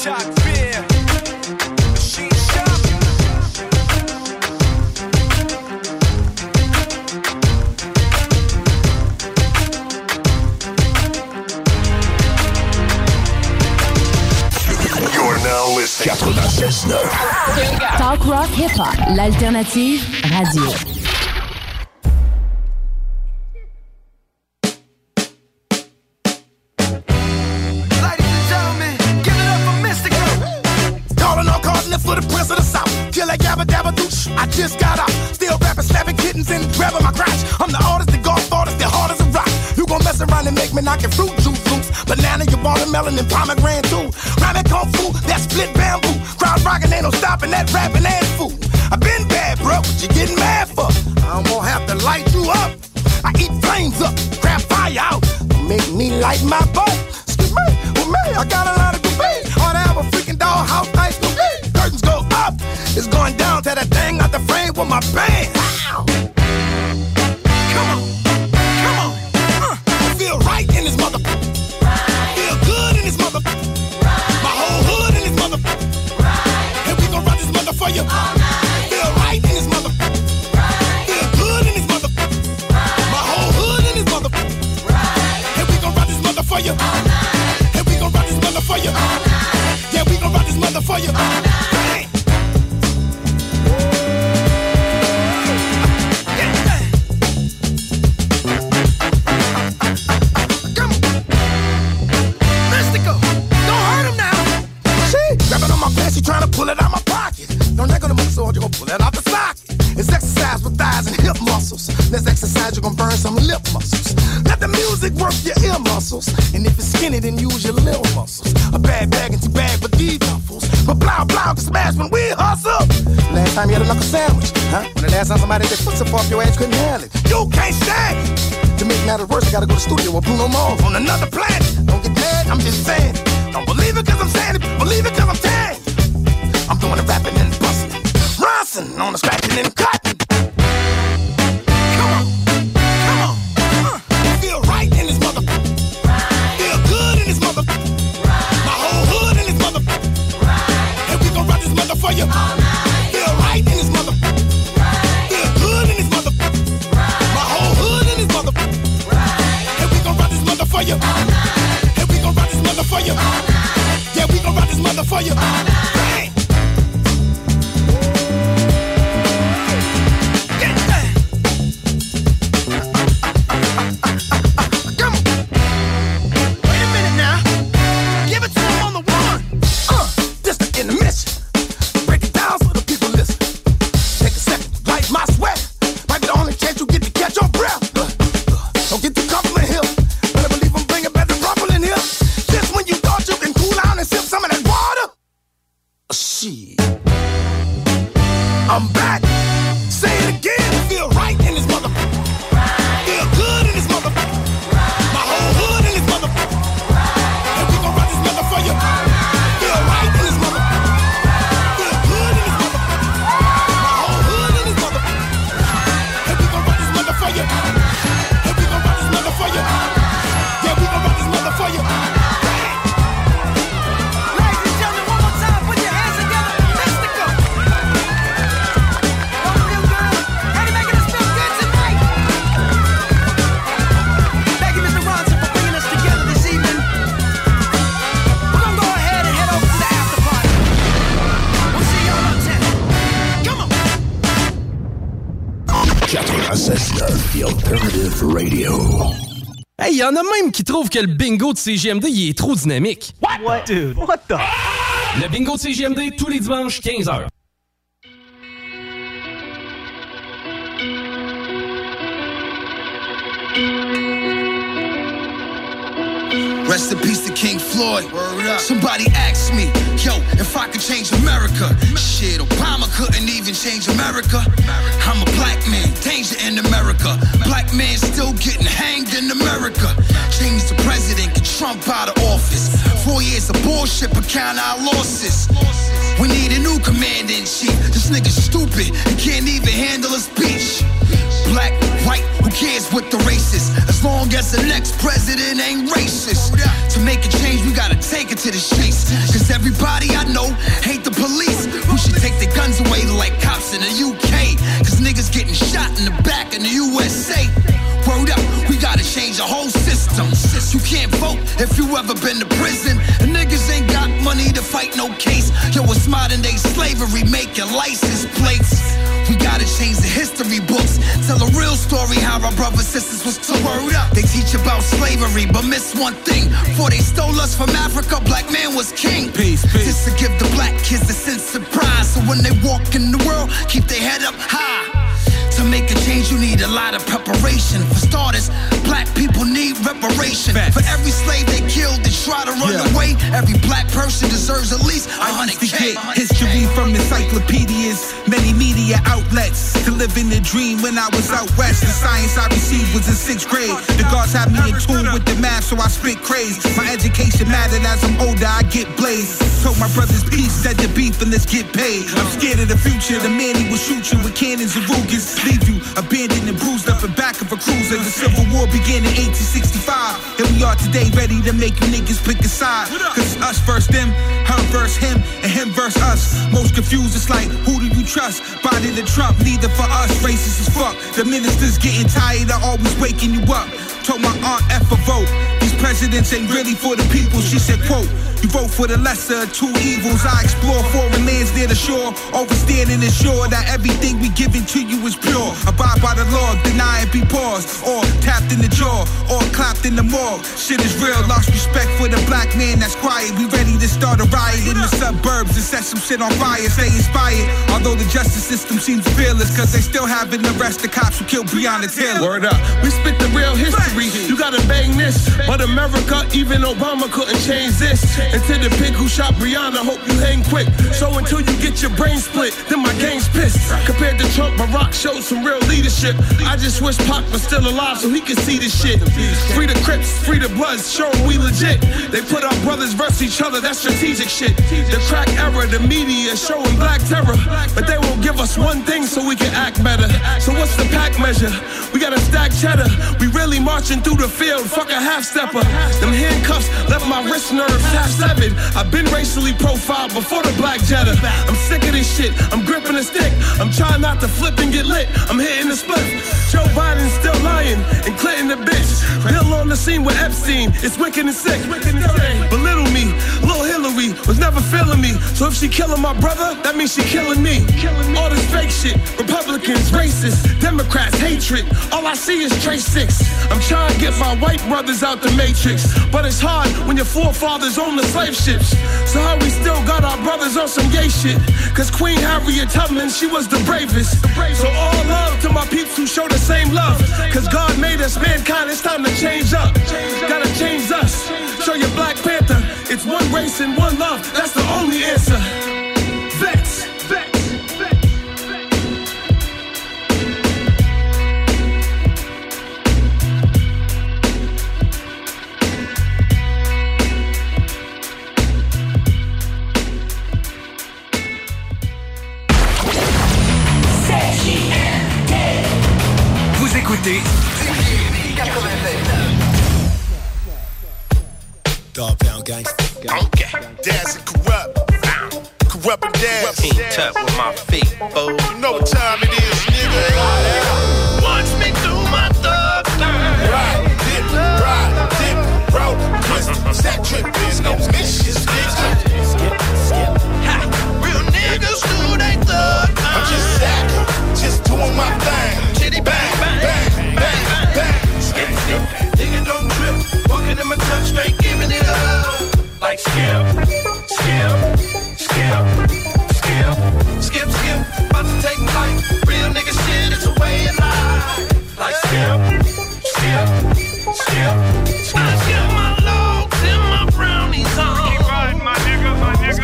Talk beer. Machine shop. You're now listening. 96.9. Talk rock hip-hop, l'alternative radio. For the prince of the south, kill that gabba dabba douche. I just got out, still rapping, slapping kittens and grabbing my crotch. I'm the artist, the golf artist, the hard as a rock. You gon' mess around and make me knockin' fruit juice loose. Banana, your watermelon, and pomegranate too. Rhyming kung fu, that split bamboo. Crowd rockin', ain't no stopping that rapping ass fool. I been bad, bro, what you getting mad for? I don't have to light you up. I eat flames up, crap fire out. Make me light my butt. Excuse me, with me, I got a lot of debate. Ought to have a freaking dollhouse nice to be. Curtains go up, it's going down to that thing out the frame with my band. Wow. Come on, come on. Feel right in this mother. Feel good in this mother. My whole hood in this mother. And we gon' run this mother for you. Feel right in this mother. Feel good in this mother. My whole hood in this mother. And we gon' run this mother for you. And we gon' run this mother for you. Yeah, we gon' run this mother for you. She tryna pull it out my pocket. Don't let go to my sword, you gon' pull it out the socket. It's exercise with thighs and hip muscles. Let's exercise, you gon' burn some lip muscles. Let the music work your ear muscles. And if it's skinny, then use your little muscles. A bag and two bag with these duffels. But blah can smash when we hustle. Last time you had a knuckle sandwich, huh? When the last time somebody did foot off your ass couldn't handle it. You can't stand it. To make matters worse, you gotta go to the studio with Bruno Mars on another planet. Don't get mad, I'm just saying it. Don't believe it cause I'm saying it, believe it cause I'm saying it. I'm doing the rapping and busting. Ronson on the scratching and cutting. Come on, come on. Feel right in this mother. Feel good in this mother. My whole hood in this mother. And we gon' run this mother for you. Feel right in this mother. Feel good in this mother. My whole hood in this mother. And we gon' run this mother for you. And we gon' run this mother for you. Yeah, we gon' run this mother for you. I'm back. Say it again. Feel right in this mother. Feel good in this mother. My whole hood in this mother. And we gon' run this mother for you. Feel right in this mother. Feel good in this mother. My whole hood in this mother. And we gon' run this mother for you. And we gon' run this mother for you. Yeah, we gon' run this mother for you. The Alternative Radio. Hey, y'en a même qui trouvent que le bingo de CJMD, il est trop dynamique. What? Dude, what the? Le bingo de CJMD, tous les dimanches, 15h. Rest in peace to King Floyd. Somebody asked me, yo, if I could change America. Shit, Obama couldn't even change America. I'm a black man, danger in America. Black man still getting hanged in America. Change the president, get Trump out of office. 4 years of bullshit, but count our losses. We need a new commander-in-chief. This nigga's stupid, he can't even handle a speech. Black, white, who cares what the race is, as long as the next president ain't racist. To make a change, we gotta take it to the streets. Cause everybody I know hate the police. Who should take their guns away like cops in the UK? Cause niggas getting shot in the back in the USA. Word up, we gotta change the whole system. You can't vote if you ever been to prison. And niggas ain't got money to fight no case. Yo, it's modern day slavery, making license plates. We gotta change the history books. Tell a real story how our brothers sisters was took. Word up, they teach about slavery, but miss one thing. Before they stole us from Africa, black man was king. Peace. Just to give the black kids a sense of pride, so when they walk in the world, keep their head up high. To make a change, you need a lot of preparation. For starters, black people need reparation. For every slave they killed and try to run away, every black person deserves at least 100K. History from encyclopedias, many media outlets. To live in the dream when I was out west. The science I received was in 6th grade. The gods had me in tune with the math, so I spit craze. My education mattered. As I'm older, I get blazed. Told my brothers peace, said the beef, and let's get paid. I'm scared of the future. The man he will shoot you with cannons and Rugers. Leave you abandoned and bruised up in back of a cruiser. The Civil War began in 1865. And we are today ready to make you niggas pick a side. Cause us versus them, her versus him, and him versus us. Most confused, it's like, who do you trust? Biden or Trump, neither for us, racist as fuck. The ministers getting tired of always waking you up. Told my aunt F a vote. These presidents ain't really for the people. She said, quote, you vote for the lesser of two evils. I explore foreign lands near the shore, overstand and ensure that everything we giving to you is pure. Abide by the law, deny and be paused, or tapped in the jaw, or clapped in the morgue. Shit is real, lost respect for the black man that's quiet. We ready to start a riot in the suburbs and set some shit on fire. Stay inspired, although the justice system seems fearless, cause they still haven't arrested the cops who killed Breonna Taylor. Word up, we spit the real history. You gotta bang this, but America, even Obama couldn't change this. And to the pig who shot Breonna, hope you hang quick. So until you get your brain split, then my gang's pissed. Compared to Trump, Barack showed some real leadership. I just wish Pac was still alive so he could see this shit. Free the Crips, free the Bloods, show them we legit. They put our brothers versus each other, that's strategic shit. The crack era, the media showing black terror, but they won't give us one thing so we can act better. So what's the pack measure? We gotta stack cheddar. We really marching through the field, fuck a half-stepper. Them handcuffs left my wrist nerves half-severed. I've been racially profiled before the black Jetta. I'm sick of this shit, I'm gripping a stick. I'm trying not to flip and get lit, I'm hitting the split. Joe Biden's still lying, and Clinton the bitch. Bill on the scene with Epstein, it's wicked and sick. Belittle me, Lil Hillary was never feeling me. So if she killing my brother, that means she killing me. All this fake shit, Republicans, racists, Democrats, hatred. All I see is Trace 6. I'm trying to get my white brothers out the matrix, but it's hard when your forefathers own the slave ships. So how we still got our brothers on some gay shit? Cause Queen Harriet Tubman, she was the bravest. So all love to my peeps who show the same love. Cause God made us mankind, it's time to change up. Gotta change us. Show your Black Panther, it's one race and one love, that's the only answer. Vets. Vous écoutez Dog Pound Gangsta. Okay. Daz and Corrupt. Corrupt and Daz. Team tap with my feet, fool. You know what time it is, nigga. Watch me do my thug thing. Ride, dip, roll, twist, stack, trip, there's no missions, nigga. Skip. Ha! Real niggas do they thug thing. I'm just sacking, just doing my thing. Chitty bang, bang, bang, bang. Skip. Nigga don't trip. Walking in my touch, straight giving it up. Like skip. About to take flight. Real nigga shit, it's a way of life. Like skip. I got my logs and my brownies on. Keep riding, my nigga.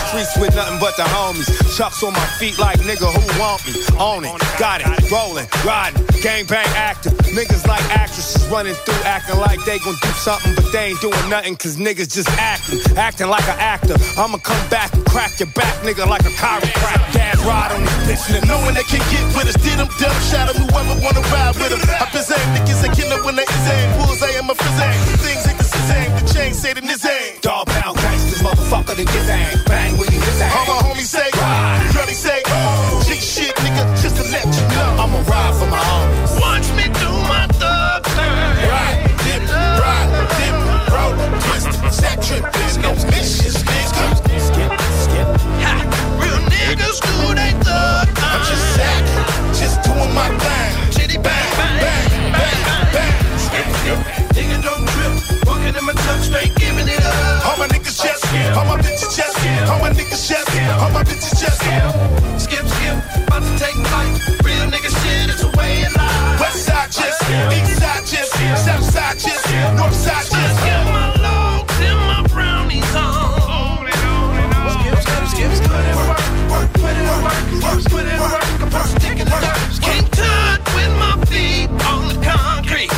streets with nothing but the homies. Chucks on my feet like nigga who want me. Own it, got it, rolling, riding, gang bang active. Niggas like actresses running through acting like they gon' do something, but they ain't doing nothing cause niggas just acting like an actor. I'ma come back and crack your back, nigga, like a chiropractor. Dad ride on this bitch, nigga. Knowing they can get with us, did them dumb, shot them, whoever wanna ride with them. I been saying niggas a killer when they is aim. Bulls, I am a fizzang. Things ain't the same, the chain say them this ain't. Dog pound gangsters, motherfucker, to get aim. Bang when you hit aim. All my homies say, Dreddy say, G shit, nigga, just to let you know. I'ma ride for my homies. Watch me do my thug thing. Ride, dip, roll, twist, stack trip, there's no missions, nigga. Skip. Ha! Real niggas do they thug thing. I'm just sacking, just doing my thing. Chitty bang, bang, bang, bang. Skip. Nigga don't trip, walking in my truck straight, giving it up. All my niggas chest, all my bitches chest, all my niggas chest, all my bitches chest. Skip, about to take flight. Real nigga shit, it's a way of life. West side chest, east side chest, south side chest, north side chest. Get my logs and my brownies on. Skip, put in work, put in work. I'm first taking the dirt. Can't touch with my feet on the concrete.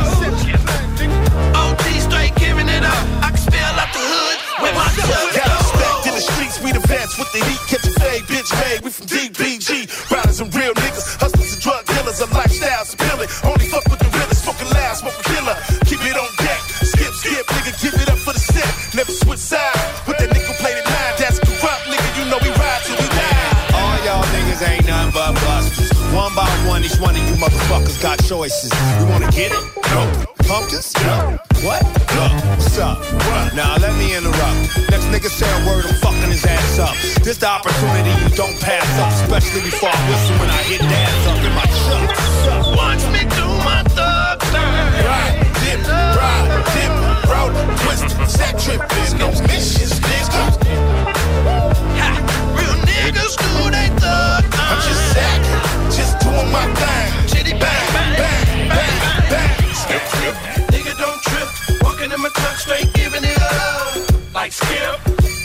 OT straight giving it up. I can spell out the hood with my truck. Got respect in the streets, we the vets with the heat, catch a fade, bitch made. We from DBG, riders and real niggas, hustlers and drug dealers, a lifestyle appealing. Only fuck with the realest, smoking loud, smoking killer. Keep it on deck, skip, nigga, give it up for the set. Never switch sides with that nickel plated line. That's corrupt, nigga, you know we ride till we die. All y'all niggas ain't nothing but busters. One by one, each one of you motherfuckers got choices. You wanna get it? No. Pumpkins? No. What? Look, what's up? What? Now let me interrupt. Next nigga say a word, I'm fucking his ass up. This the opportunity you don't pass up, especially before I whistle when I hit dance up in my truck. Watch me do my thug thing. Ride, dip, roll, twist, stack trip, there's no missions, nigga. Ha! Real niggas do they thug thing. I'm just sacking, just doing my thing. Chitty bang, bang. Skip. Nigga don't trip, walking in my truck straight, giving it up. Like skip,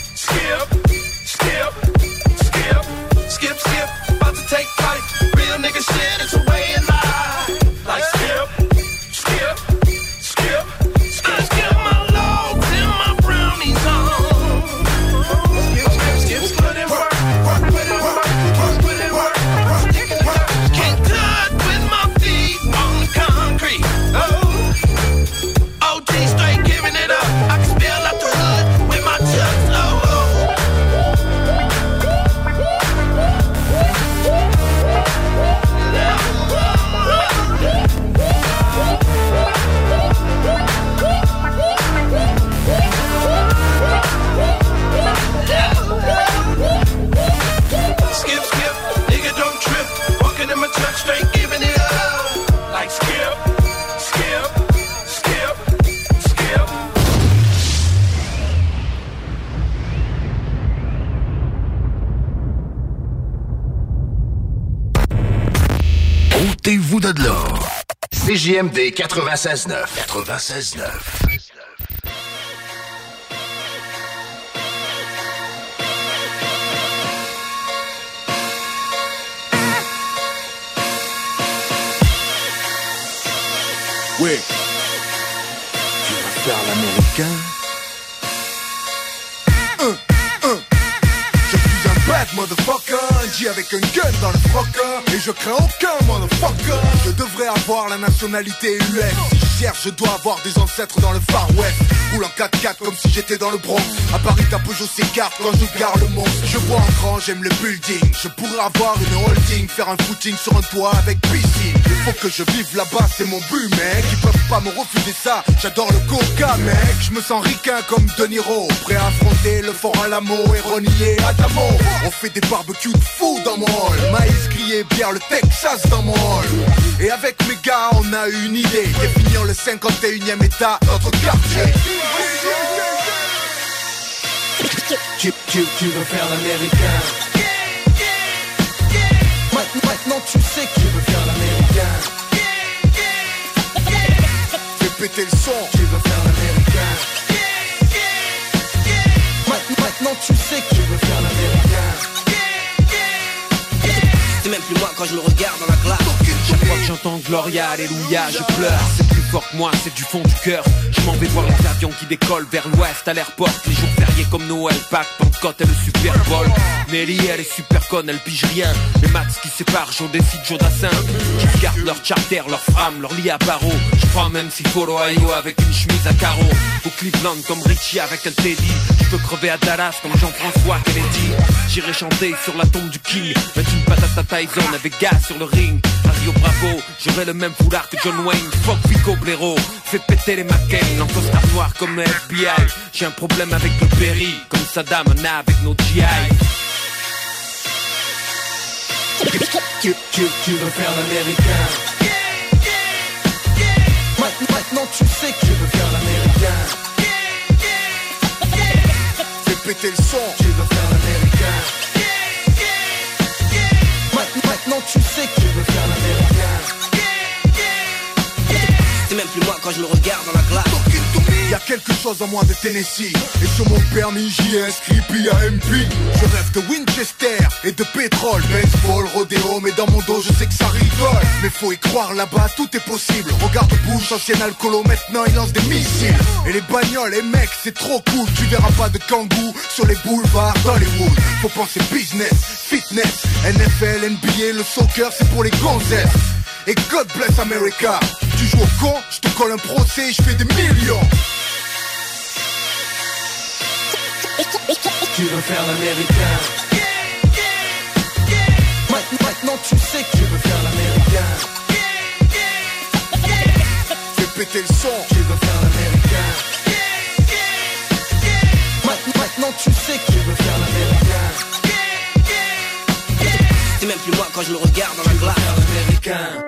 about to take flight. Real nigga shit, it's a way of life. Like skip, my logs and my brownies on. Skip, put in work. Can't touch with my feet on the concrete. OT straight giving it up. I can spill out the hood with my chucks. Skip, nigga don't trip. Walking in my truck straight giving it up. Like skip. Ôtez-vous de là. CJMD 96.9. Oui. Tu vas faire l'américain. Je suis un bad motherfucker, G avec un gun dans le frocker. Et je crains aucun motherfucker. Je devrais avoir la nationalité US. Si je cherche, je dois avoir des ancêtres dans le Far West. Roule en 4x4 comme si j'étais dans le Bronx. À Paris ta Peugeot s'écarte quand je garde le monstre. Je vois en grand, j'aime le building. Je pourrais avoir une holding, faire un footing sur un toit avec piscine. Il faut que je vive là-bas, c'est mon but mec. Ils peuvent pas me refuser ça, j'adore le coca mec. Je me sens ricain comme De Niro, prêt à affronter le fort Alamo et renier Adamo. On fait des barbecues de fou dans mon hall. Maïs grillé, bière, le Texas dans mon hall. Et avec mes gars on a une idée, définir le 51e état, notre quartier. Tu veux faire l'américain. Maintenant tu sais que tu veux faire l'américain. Fais péter le son. Tu veux faire l'américain. Maintenant tu sais que je veux faire l'américain. C'est même plus moi quand je me regarde dans la glace. Chaque fois que j'entends Gloria, Alléluia, je pleure. C'est plus fort que moi, c'est du fond du cœur. Je m'en vais voir les avions qui décollent vers l'ouest à l'airport. Les jours fériés comme Noël, Pâques, Pentecôte et le Super Bowl. Nelly, elle est super conne, elle pige rien. Les maths qui séparent, j'en décide, Joe Dassin. Qui gardent leur charter, leur femme, leur lit à barreaux. Je crois même s'il faut l'Ohio avec une chemise à carreaux. Au Cleveland comme Richie avec un Teddy. Je peux crever à Dallas comme Jean-François Kennedy. J'irai chanter sur la tombe du King. Mettre une patate à Tyson avec gaz sur le ring. À Rio Bravo, j'aurai le même foulard que John Wayne. Fuck Pico Blaireau, fais péter les McCain. En costard noir comme le FBI. J'ai un problème avec le Berry, comme Saddam en a avec nos GI. Tu veux faire l'américain. Maintenant tu sais que je veux faire l'américain. Fais péter le son. Tu veux faire l'américain. Maintenant tu sais que je veux faire l'américain. C'est même plus moi quand je me regarde dans la glace. Y'a quelque chose en moi de Tennessee. Et sur mon permis j'y ai inscrit PAMP. Je rêve de Winchester et de pétrole. Baseball, rodéo, mais dans mon dos je sais que ça rigole. Mais faut y croire, là-bas tout est possible. Regarde Bush, ancien alcoolo, maintenant il lance des missiles. Et les bagnoles, les mecs, c'est trop cool. Tu verras pas de kangou sur les boulevards d'Hollywood. Faut penser business, fitness, NFL, NBA, le soccer c'est pour les gonzesses. Et God bless America. Tu joues au con, je te colle un procès et je fais des millions. Tu veux faire l'américain. Maintenant tu sais que je veux faire l'américain. Fais péter le son. Tu veux faire l'américain. Maintenant tu sais que je veux faire l'américain. C'est même plus moi quand je me regarde dans la glace. Faire l'américain.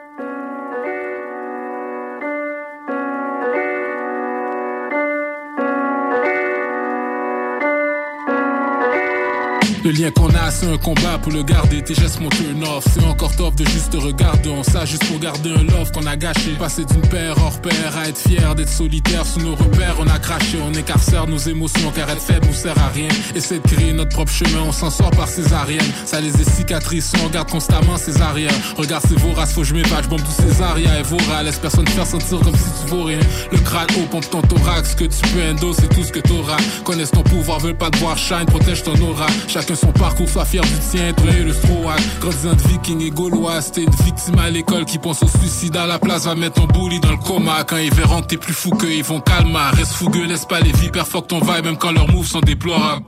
Le lien qu'on a, c'est un combat pour le garder. Tes gestes mon turn off. C'est encore top de juste te regarder. On ça juste pour garder un love qu'on a gâché. Passer d'une paire hors pair à être fier d'être solitaire sous nos repères. On a craché, on écarcère nos émotions car être faible nous sert à rien. Essaie de créer notre propre chemin, on s'en sort par césarienne. Ça les est cicatrisons, on garde constamment ses arrières. Regarde c'est vorace, faut que je m'épate, j'bombe tous ces arrières et vora. Laisse personne te faire sentir comme si tu vaux rien. Le crâne haut, pompe ton thorax. Ce que tu peux endo, c'est tout ce que t'auras. Connaissent ton pouvoir, veulent pas te voir shine, protège ton aura. Chacun son parcours, sois fier du tien, toi et le Strohal. Grandissant de viking et gaulois, t'es une victime à l'école qui pense au suicide à la place, va mettre ton bully dans le coma. Quand ils verront que t'es plus fou qu'eux, ils vont calmer. Reste fougueux, laisse pas les vipères, fuck ton vibe, même quand leurs moves sont déplorables.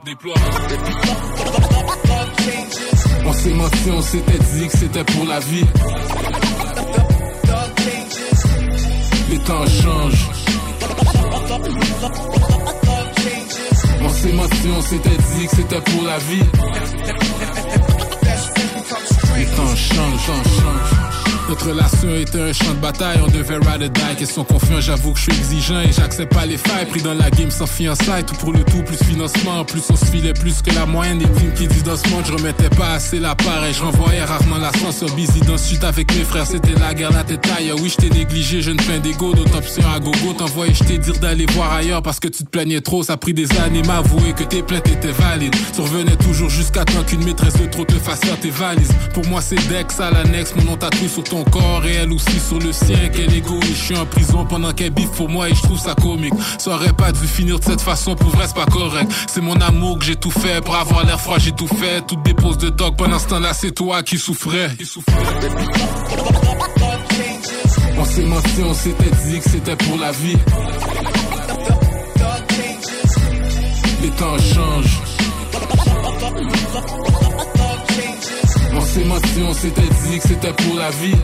On s'est menti, on s'était dit que c'était pour la vie. Les temps changent. On s'est menti, on s'était dit que c'était pour la vie. Les temps changent. Notre relation était un champ de bataille, on devait ride or die. Question confiant, j'avoue que je suis exigeant et j'accepte pas les failles. Pris dans la game sans fiançailles, tout pour le tout, plus financement. En plus on se filait plus que la moyenne des teams qui disent dans ce monde. Je remettais pas assez la part et je renvoyais rarement l'ascenseur. Busy dans suite avec mes frères, c'était la guerre, la tête taille. Oui, je t'ai négligé, jeune plein d'ego, d'autres options à gogo. T'envoyais, je t'ai dire d'aller voir ailleurs parce que tu te plaignais trop. Ça a pris des années m'avouer que tes plaintes étaient valides. Tu revenais toujours jusqu'à temps qu'une maîtresse de trop te fasse faire tes valises. Pour moi c'est Dex à l'annexe, mon nom tatoué sur ton corps et elle aussi sur le sien. Quel égoïste, je suis en prison pendant qu'elle biffe pour moi et je trouve ça comique. Ça aurait pas dû finir de cette façon, pour vrai c'est pas correct. C'est mon amour que j'ai tout fait, pour avoir l'air froid j'ai tout fait. Toutes des poses de dog, pendant ce temps-là c'est toi qui souffrais. On s'est menti, on s'était dit que c'était pour la vie. Les temps changent. On s'est menti, on s'était dit que c'était pour la vie.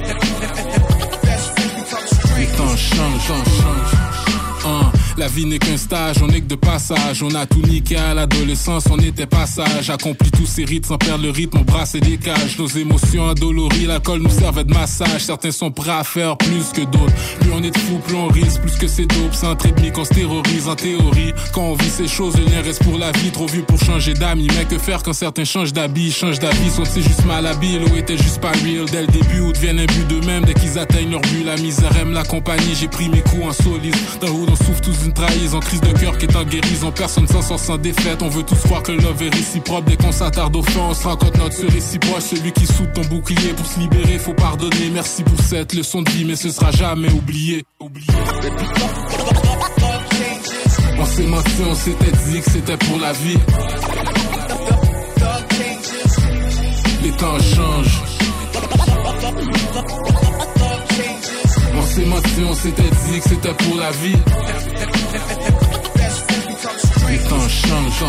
Les temps changent. La vie n'est qu'un stage, on n'est que de passage. On a tout niqué à l'adolescence, on était pas sage. Accompli tous ces rites sans perdre le rythme, on brassait des cages. Nos émotions endolories, l'alcool nous servait de massage. Certains sont prêts à faire plus que d'autres. Plus on est de fous, plus on risque, plus que c'est dope. C'est un trédemi qu'on se terrorise en théorie. Quand on vit ces choses, le lien reste pour la vie. Trop vieux pour changer d'amis, mais que faire quand certains changent d'habit? Changent d'avis, sont-ils juste mal habillés? L'eau était juste pas real dès le début, ou deviennent un but d'eux-mêmes dès qu'ils atteignent leur but. La misère aime la compagnie, j'ai pris mes coups en soliste. Dans le haut, on souffle tous d'une trahison, crise de cœur qui est en guérison. Personne s'en sort sans défaite. On veut tous croire que le love est réciproque. Dès qu'on s'attarde au fond, on se rend compte notre seul réciproque. Celui qui soude ton bouclier pour se libérer, faut pardonner. Merci pour cette leçon de vie, mais ce sera jamais oublié. On s'est menti, on s'était dit que c'était pour la vie. Les temps changent. On s'est menti, on s'était dit que c'était pour la vie. Les temps changent,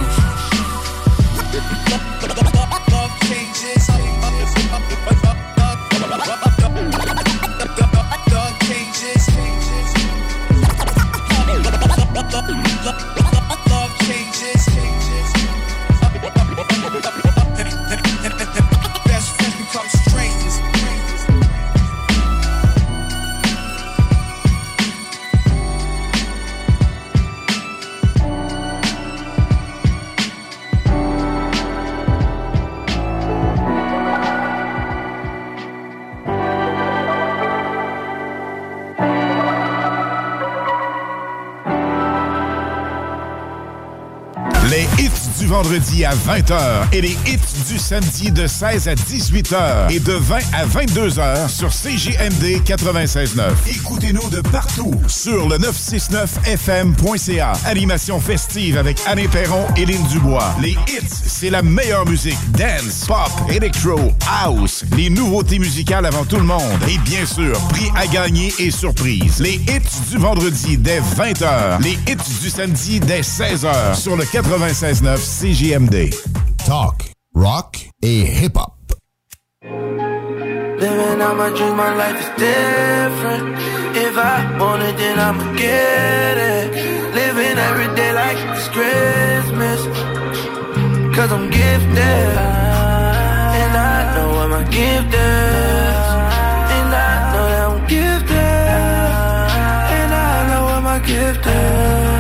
vendredi à 20h et les hits du samedi de 16 à 18h et de 20 à 22h sur CJMD 96.9. Écoutez-nous de partout sur le 969fm.ca. Animation festive avec Anne Perron et Lynn Dubois. Les hits, c'est la meilleure musique. Dance, pop, electro, house, les nouveautés musicales avant tout le monde. Et bien sûr, prix à gagner et surprise. Les hits du vendredi dès 20h. Les hits du samedi dès 16h sur le 96.9 CJMD. Talk, rock et hip-hop. Living out my dreams, my life is different. If I want it, then I'ma get it. Living every day like it's Christmas. Cause I'm gifted. And I know what my gift is. And I know that I'm gifted. And I know what my gift is.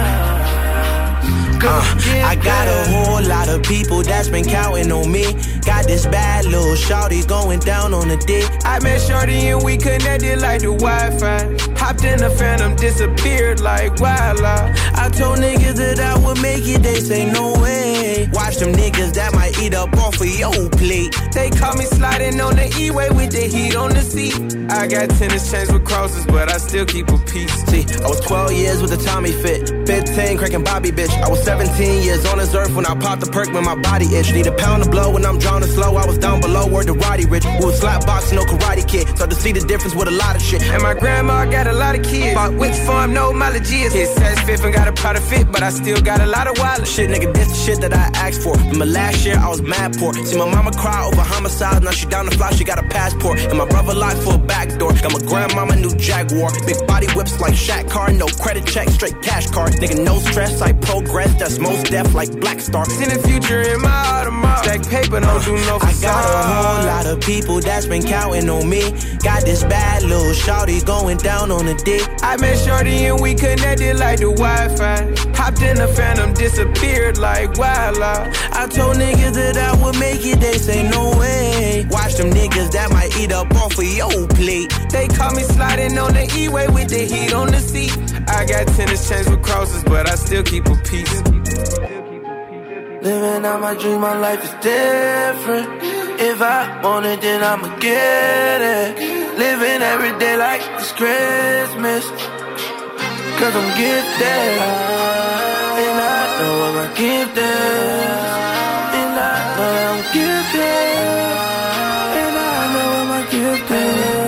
I got a whole lot of people that's been counting on me. Got this bad little shawty going down on the dick. I met shorty and we connected like the Wi-Fi. Hopped in the Phantom, disappeared like wildlife. I told niggas that I would make it, they say no way. Watch them niggas that might eat up off of your plate. They caught me sliding on the E-way with the heat on the seat. I got tennis chains with crosses, but I still keep a piece. See, I was 12 years with a Tommy fit, 15 cranking Bobby bitch. I was 17 years on this earth when I popped the perk when my body itch. Need a pound of blow when I'm drowning slow. I was down below, word to Roddy Rich. We was slap boxing, no karate kid. So to see the difference with a lot of shit. And my grandma got a lot of kids. Bought which farm, no mileage is. Hit says fifth and got a powder fit, but I still got a lot of wallet. Shit, nigga, this the shit that I asked for. Remember last year I was mad poor. See my mama cry over homicide. Now she down the fly, she got a passport. And my brother lied for a back door. Got my grandmama new Jaguar. Big body whips like Shaq car. No credit check, straight cash card. Nigga, no stress, I progress. That's most deaf like Black Star. In the future in my Audemars. Stack paper, don't do no facade. I got a whole lot of people that's been counting on me. Got this bad little shawty going down on the dick. I met shorty and we connected like the Wi-Fi. Hopped in the Phantom, disappeared like wildlife. I told niggas that I would make it, they say no way. Watch them niggas that might eat up off of your plate. They caught me sliding on the E-way with the heat on the seat. I got tennis chains with crosses, but I still keep a piece. Living out my dreams, my life is different. If I want it, then I'ma get it. Living every day like it's Christmas. Cause I'm gifted. And I know what my gift is. And I know that I'm gifted. And I know what my gift is.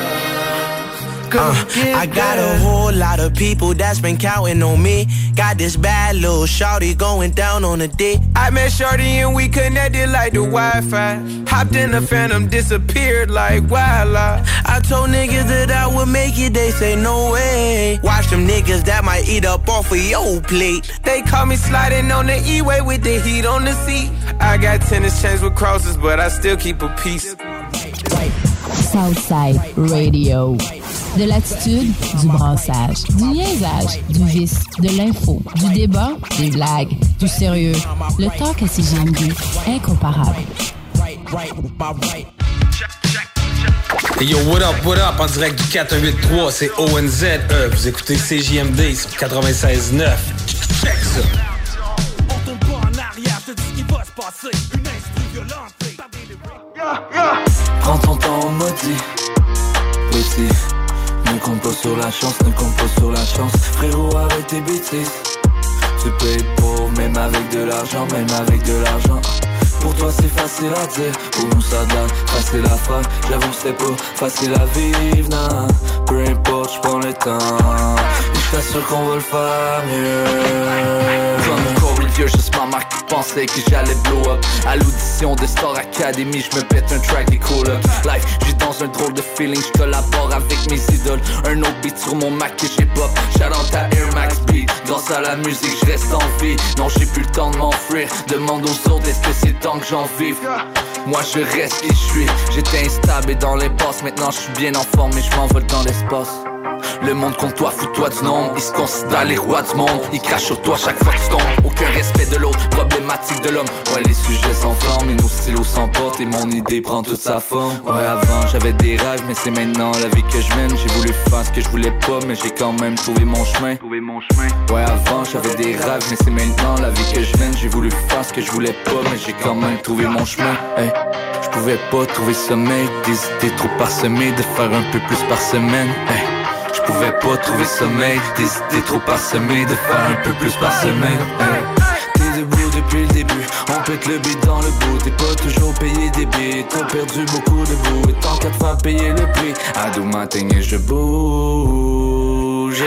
I got a whole lot of people that's been counting on me. Got this bad little shawty going down on the dick. I met shorty and we connected like the Wi-Fi. Hopped in the Phantom, disappeared like wildlife. I told niggas that I would make it, they say no way. Watch them niggas that might eat up off of your plate. They caught me sliding on the E-way with the heat on the seat. I got tennis chains with crosses, but I still keep a piece. Southside Radio. De l'attitude, du brassage, du niaisage, du vice, de l'info, du débat, des blagues, du sérieux. Le talk à CJMD, incomparable. Hey yo, what up, en direct du 4183, c'est ONZE, vous écoutez CJMD sur 96.9. Check ça. On tourne pas en arrière, je te dis qu'il va se passer. Une instru violente, Prends ton temps, maudit. Petit, ne compte pas sur la chance, ne compte pas sur la chance. Frérot, avec tes bêtises. Tu payes pour, même avec de l'argent, même avec de l'argent. Pour toi c'est facile à dire, pour nous ça donne facile à faire. J'avoue c'est pas facile à vivre, non. Peu importe, j'prends le temps. Et j't'assure qu'on va le faire mieux. Comme Corey, juste ma marque qui pensait que j'allais blow up. À l'audition de Star Academy, j'me pète un track des cool up. Life, j'suis dans un drôle de feeling, j'collabore avec mes idoles. Un autre beat sur mon Mac que j'ai pop. Shout-out à Air Max Beat. Grâce à la musique, j'reste en vie. Non, j'ai plus le temps de m'enfuir. Demande aux autres, est-ce que c'est temps que j'en vive? Moi je reste qui je suis. J'étais instable et dans l'impasse. Maintenant je suis bien en forme et je m'envole dans l'espace. Le monde contre toi, fous-toi du nombre. Ils se considèrent les rois du monde. Ils crachent sur toi chaque fois que tu tombes. Aucun respect de l'autre, problématique de l'homme. Ouais, les sujets s'enflamment et nos stylos s'emportent. Et mon idée prend toute sa forme. Ouais, avant j'avais des rêves, mais c'est maintenant la vie que je mène. J'ai voulu faire ce que je voulais pas, mais j'ai quand même trouvé mon chemin. Ouais, avant j'avais des rêves, mais c'est maintenant la vie que je mène. J'ai voulu faire ce que je voulais pas, mais j'ai quand même trouvé mon chemin. Hey, je pouvais pas trouver sommeil, des idées trop parsemées, de faire un peu plus par semaine. Hey. Je pouvais pas trouver sommeil, des idées trop parsemées, de faire un peu plus par semaine. Hey. T'es debout depuis le début, on pète le beat dans le bout. T'es pas toujours payé des billets, t'as perdu beaucoup de bout. Et tant qu'à te faire payer le prix, à do my thing et je bouge.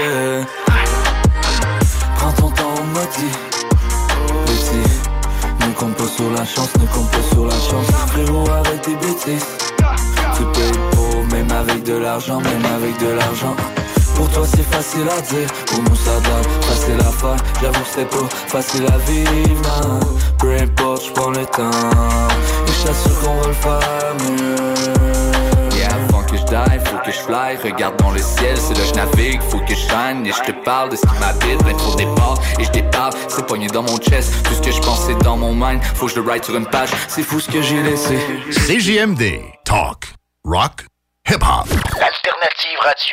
Prends ton temps, maudit. Petit, ne compte pas sur la chance, ne compte pas sur la chance. Frérot, avec tes bêtises. Tu payes pour, même avec de l'argent, même avec de l'argent. Pour toi c'est facile à dire, pour nous ça donne facile à faire. J'avoue c'est pas facile à vivre, non. Peu importe, j'prends le temps. Et j't'assure qu'on va le faire mieux. Yeah, avant que j'die, faut que j'fly. Regarde dans le ciel, c'est là que j'navigue. Faut que j'shine et j'te parle de ce qui m'habite. Plein de faux départs et j'déparle. C'est pogné dans mon chest, tout ce que j'pense c'est dans mon mind. Faut que je le write sur une page, c'est fou ce que j'ai laissé. CJMD, talk, rock, hip-hop. L'alternative radio.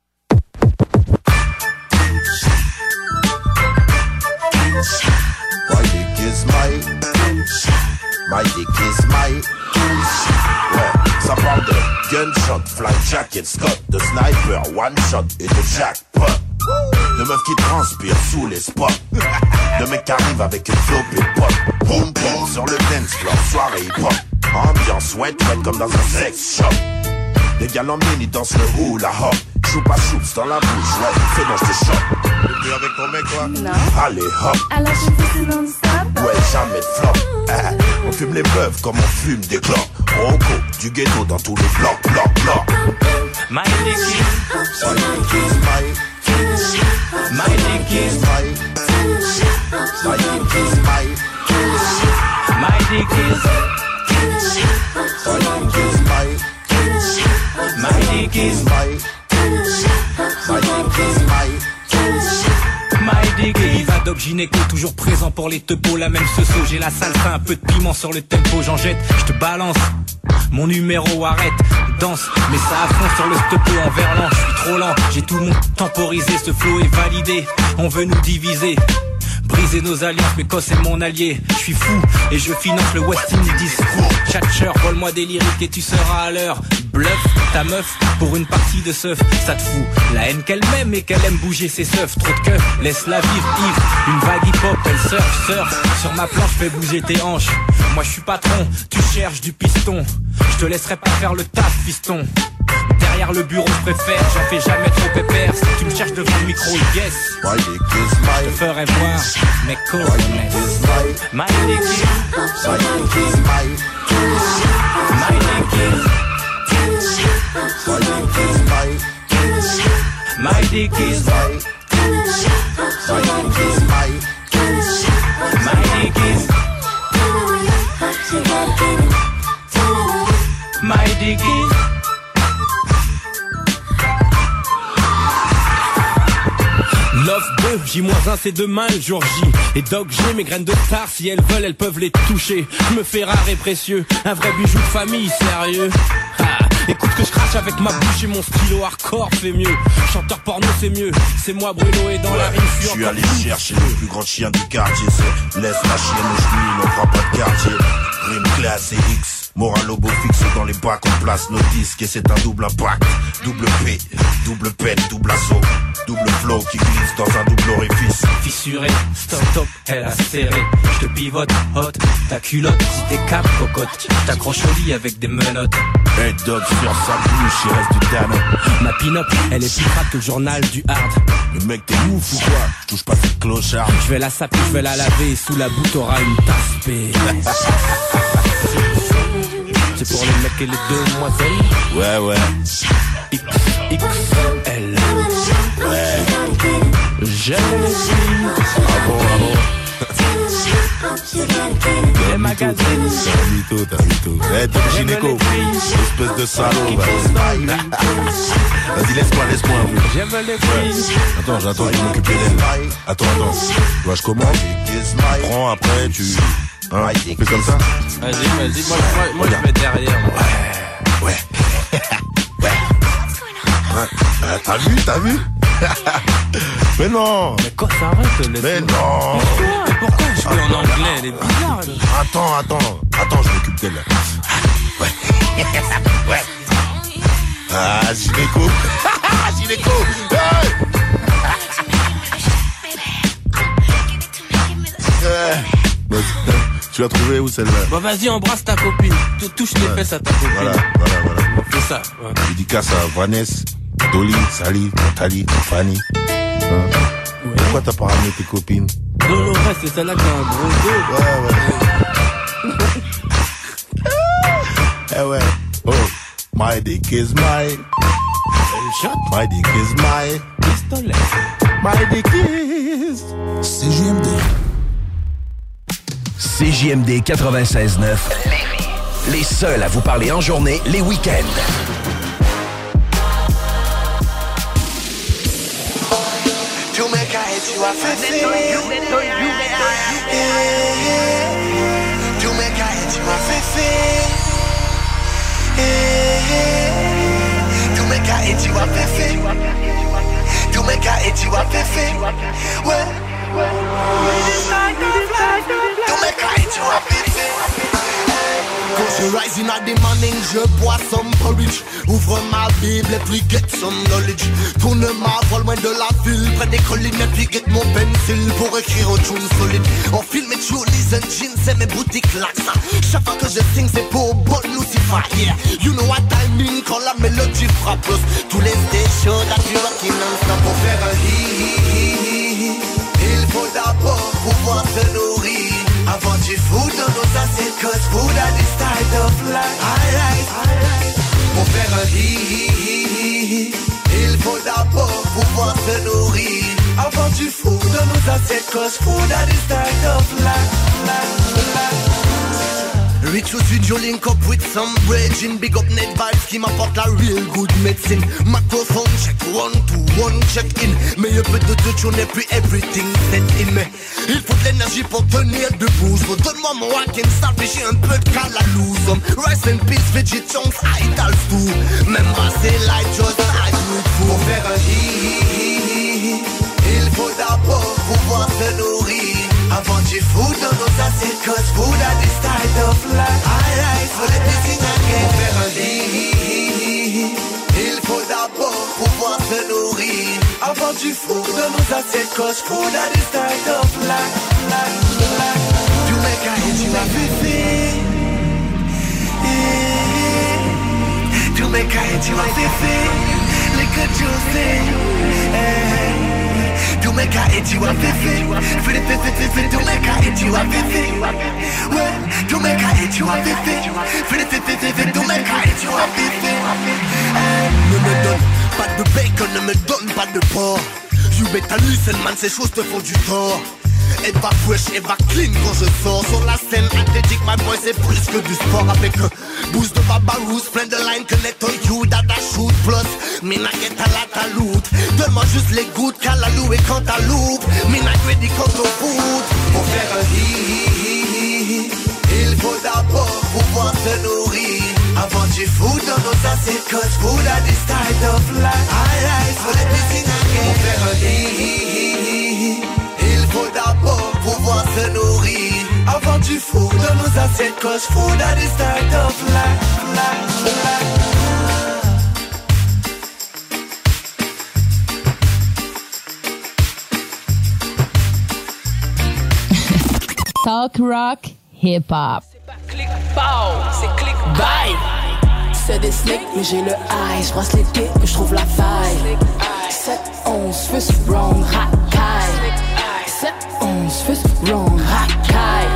My dick is my dick is my. Ouais, ça parle de gunshot, fly jacket, Scott, de sniper, one shot et de jackpot. De meufs qui transpirent sous les spots. De mecs qui arrivent avec une flopée pop. Boom boom sur le dance floor, soirée hip-hop. Ambiance wet comme dans un sex shop. Les gars l'emmènent, ils dansent le hula hop. Choupa choups dans la bouche, ouais, c'est dans ce shop. Tu avec ton mec, quoi? Non. Allez, hop. Alors je fais non-stop. Ouais, jamais de flop. On fume les meufs comme on fume des clopes. Rocco, du ghetto dans tous les blocs, blocs, blocs. My dick is my dick is my dick is my dick is my my dick is my dick is my Doc gynéco toujours présent pour les teupos. La même soso, j'ai la salsa, un peu de piment sur le tempo. J'en jette, je te balance mon numéro, arrête, danse. Mais ça à fond sur le stopo en verlan. Je suis trop lent, j'ai tout le monde temporisé. Ce flow est validé, on veut nous diviser, briser nos alliances, mais quand c'est mon allié, je suis fou et je finance le West Indies. Tchatcher, vole-moi des lyriques et tu seras à l'heure. Bluff ta meuf pour une partie de seuf, ça te fout la haine qu'elle m'aime et qu'elle aime bouger ses seufs. Trop de keufs, laisse-la vivre, ivre. Une vague hip-hop, elle surf. Sur ma planche, fais bouger tes hanches. Moi je suis patron, tu cherches du piston. Je te laisserai pas faire le taf, fiston. Derrière le bureau, je préfère, j'en fais jamais trop pépère. Si tu me cherches devant le micro, yes, my dick is my. Je te ferai voir mes coordonnées. my dick is my dick is my my dick is my dick is my my dick is my dick is my my dick is my dick is. Love 2, J-1 c'est demain le jour J. Et Doc G, mes graines de star, si elles veulent, elles peuvent les toucher. Je me fais rare et précieux, un vrai bijou de famille, sérieux. Écoute que je crache avec ma bouche et mon stylo hardcore fait mieux. Chanteur porno c'est mieux. C'est moi Bruno et dans la rime je suis allé chercher le plus grand chien du quartier. C'est laisse la chienne au chemin, on prend pas de quartier. Rime classe et X. Moral au beau fixe dans les bacs, on place nos disques et c'est un double impact. Double P, double peine, double assaut. Double flow qui glisse dans un double orifice. Fissuré, stop, elle a serré. Je te pivote, hot, ta culotte. Si t'es cap, cocotte, t'accroches au lit avec des menottes. Hey dog sur sa bouche, il reste du dano. Ma pin-up, elle est plus crap que le journal du hard. Le mec t'es ouf ou quoi? Je touche pas cette clochard. Je vais la saper, je vais la laver. Sous la boue t'auras une tasse P. C'est pour les mecs et les demoiselles. Ouais. XXL. Ouais. J'aime les filles. Bravo. Les magazines. T'as un mytho. Eh, ton gynéco. Espèce de salaud. Vas-y, laisse-moi. J'aime les filles. Attends, je vais m'occuper d'elle. Attends. Je commence. Prends, après, tu... Hein, on fait comme ça. Vas-y, moi je mets derrière. Ouais. T'as vu Mais non. Mais quoi, ça arrête? Mais non. Pourquoi je suis en anglais? Elle est bizarre. Attends, je m'occupe d'elle. Ouais. Ah, gynéco. Gynéco. Tu l'as trouvé où celle-là? Bah vas-y, embrasse ta copine. Touche les fesses à ta copine. Voilà. On fait ça. Ouais. Dédicace à Vanessa, Dolly, Sally, Nathalie, Fanny. Ouais. Pourquoi t'as pas ramené tes copines? Dolores, c'est celle-là qui a un gros dos. Ouais. Oh, my dick is my... My dick is my... Pistolet. My dick is... CJMD. CJMD 96.9. Les seuls à vous parler en journée, les week-ends. Quand je rise in the morning, je bois some porridge. Ouvre ma Bible et puis get some knowledge. Tourne ma voile loin de la ville, près des collines et puis get mon pencil pour écrire au tune solide. On filme mes Julies and jeans et mes boutiques lax. Chaque fois que je sing c'est pour bon Lucifer, yeah. You know what I mean quand la mélodie frappe. Tous les stations d'actu qui non-stop pour faire un hi. Il faut d'abord pouvoir se nourrir avant du food dans nos assiettes, cause food are the start of life. Alright. Pour faire un hi, il faut d'abord pouvoir se nourrir avant du food dans nos assiettes, cause food are the start of life. Rich was with you link up with some bridging. Big up net vibes qui m'apporte la real good medicine. Microphone check, 1, 2, 1 check in. Mais un peu de tout, on n'est plus everything set in. Mais il faut de l'énergie pour tenir debout. Donne-moi mon hack and start, j'ai un peu de calalouze. Rice and peace, veggie chunks, ital stew. Même assez light, just I do it for. Pour faire un hi, il faut d'abord pouvoir se nourrir avant du food dans nos assiettes, cause food are the start of life. Alright, so let me sing again. Pour faire un hi, il faut d'abord pouvoir se nourrir avant du food dans nos assiettes, cause food are the start of life. You make a hit, you have everything. You make a hit, you have everything. Look at you sing. To make a hit you a fifi. To make a hit you a fifi. Well, to make a hit you a fifi. To make a hit you a fifi. Ne me donne pas de bacon, ne me donne pas de porc. You better listen man, ces choses te font du tort. Et va fresh, et va clean quand je sors sur la scène athlétique, my boy c'est plus que du sport. Avec un boost de Babarous, plein de lines connect on you, dada shoot plus, mina get à la taloute. Donne-moi juste les gouttes, calalou et quand t'as loupe, mina ready quand au foot. Pour faire un hi, il faut d'abord pouvoir se nourrir Avant du food dans nos assiettes, cause food a this type of life. Aïe, faut les piscines à quai. On fait un hi. Il faut d'abord pouvoir se nourrir. Avant du food dans nos assiettes, cause food a this type of life. Talk rock, hip-hop. C'est click, bye. C'est des slicks, mais j'ai le high. J'brasse l'été, mais j'trouve la faille. 7-11, fist wrong, racaille. 7-11, fist wrong, racaille.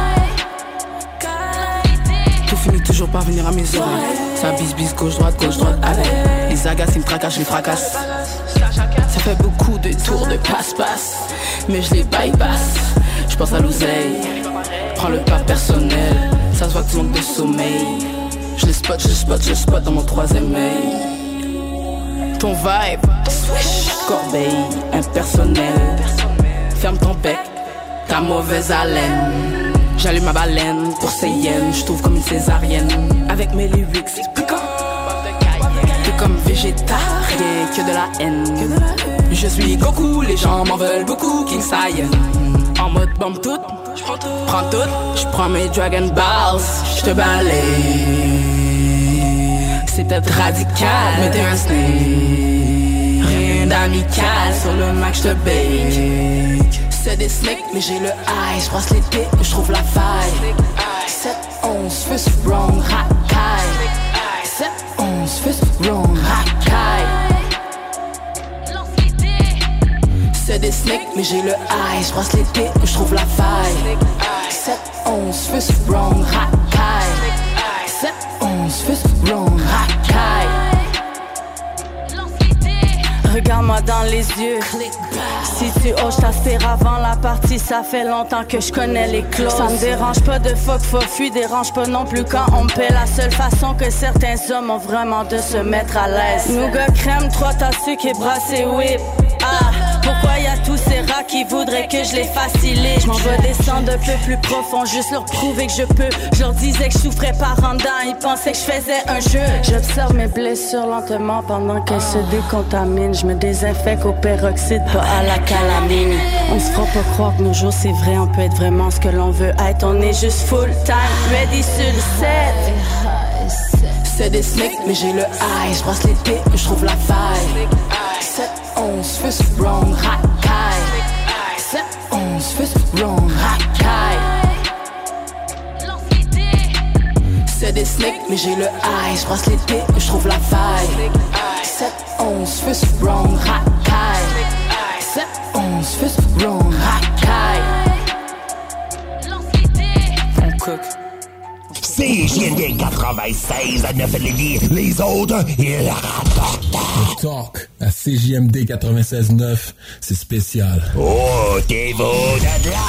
Tout finit toujours par venir à mes oreilles. Ça bis, gauche, droite, allez. Les agaces, ils me tracassent, je les fracasse. Ça fait beaucoup de tours de passe-passe, mais je les bypass. J'pense à l'oseille, prends le pas personnel. Ça se voit que tu manques de sommeil. Je le spot dans mon troisième œil. Ton vibe, swish, corbeille, impersonnel. Ferme ton bec, ta mauvaise haleine. J'allume ma baleine pour ses yens. J'trouve comme une césarienne. Avec mes lyrics, piquant. T'es comme végétarien, que de la haine. Je suis Goku, les gens m'en veulent beaucoup. King Saiyan, en mode bombe toute. Prends tout, j'prends mes Dragon Balls, j'te balaye. C'est peut-être radical, mais t'es un snake. Rien d'amical, sur le Mac j'te bake. C'est des snakes, mais j'ai le high. J'brasse l'été, mais j'trouve la faille. 7-11, fist wrong, racaille. 7-11, fist wrong, racaille. C'est des snakes, mais j'ai le high. J'brasse l'été, mais j'trouve la faille. 7-11, fist wrong, racaille. 7-11, fist wrong, racaille. Regarde-moi dans les yeux. Si tu hoches ta sphère avant la partie, ça fait longtemps que je connais les clauses. Ça me dérange pas de fuck, dérange pas non plus quand on me paie. La seule façon que certains hommes ont vraiment de se mettre à l'aise. Nougat crème, 3 tasses sucre et brassé whip. Ah, pourquoi y'a tous ces rats qui voudraient que je les facilite? Je m'en vais descendre un peu plus profond, juste leur prouver que je peux. Je leur disais que je souffrais par en dedans, ils pensaient que je faisais un jeu. J'observe mes blessures lentement pendant qu'elles se décontaminent. Je me désinfecte au peroxyde, pas à la calamine. On se fera pas croire que nos jours c'est vrai, on peut être vraiment ce que l'on veut être. On est juste full time, ready sur le set. C'est des snakes, mais j'ai le high. J'brasse l'été, mais j'trouve la faille. 7-11, fist wrong, racaille. 7-11, fist wrong, racaille. C'est des snakes, mais j'ai le high. J'brasse l'été, mais j'trouve la faille. 7-11, fist wrong, racaille. 7-11, fist wrong, racaille. On cook. CJMD 96 à 9 les autres, ils rapportent. Le talk à CJMD 96.9, c'est spécial. Oh, t'es beau de là!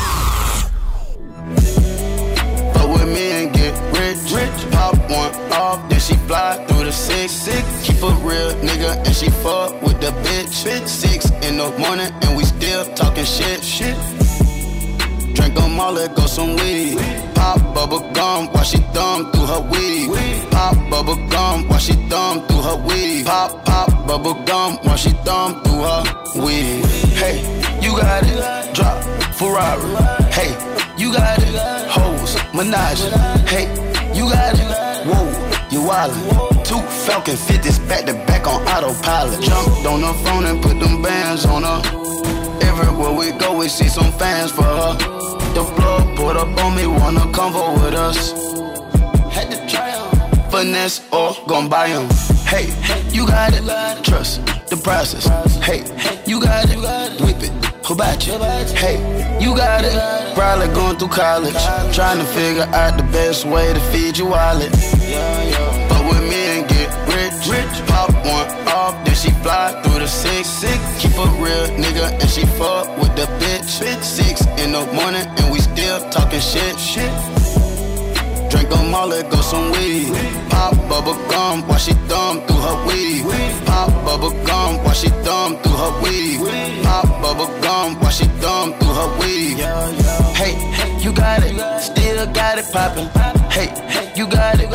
Fuck with me and get rich. Pop one off, then she fly through the six. Keep a real nigga and she fuck with the bitch. 6 in the morning and we still talking shit. Drink 'em all, let go some weed. Pop bubble gum while she thumb through her weed. Pop bubble gum while she thumb through her weed. Pop bubble gum while she thumb through her weed. Hey, you got it, drop Ferrari. Hey, you got it, hoes, Menage. Hey, you got it, whoa, you wildin'. 2 Falcon 50s back to back on autopilot. Jumped on her phone and put them bands on her. Everywhere we go, we see some fans for her. The plug put up on me, wanna convo with us. Had to try 'em. Finesse or gon' buy 'em. Hey, you got it, trust the process. Hey, you got it, whip it, hibachi. Hey, you got it, probably going through college. Trying to figure out the best way to feed your wallet. Fuck with me and get rich. Pop one off, then she fly through the six. Keep a real nigga and she fuck with the bitch. 6 in the morning and we still talking shit. Drink 'em all, let go some weed. Pop bubble gum while she thumb through her weed. Pop bubble gum while she thumb through her weed. Pop bubble gum while she thumb through her weed. Hey, you got it, still got it poppin'. Hey, you got it, free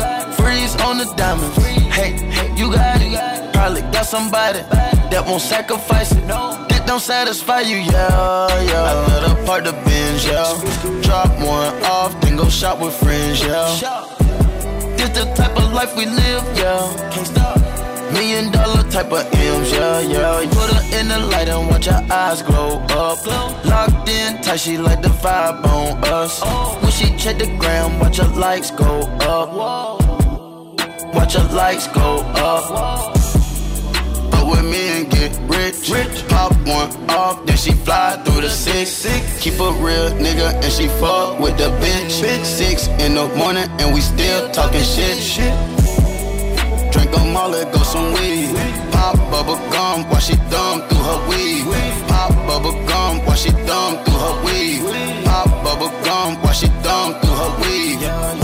freeze on the diamonds. Hey, you got it. Probably got somebody that won't sacrifice it. That don't satisfy you, yeah. I let her park the Benz, yeah. Drop one off, then go shop with friends, yeah. This the type of life we live, yeah. Can't stop. $1 million type of M's, yeah. Put her in the light and watch her eyes glow up. Locked in tight, she like the vibe on us. When she check the gram, watch her likes go up. Watch her likes go up. But with me and get rich. Pop one off, then she fly through the 6. Keep a real nigga and she fuck with the bitch. 6 in the morning and we still talking shit. Drink 'em all, let go some weed. Pop bubble gum while she thumb through her weed. Pop bubble gum while she thumb through her weed. Pop bubble gum while she thumb through her weed.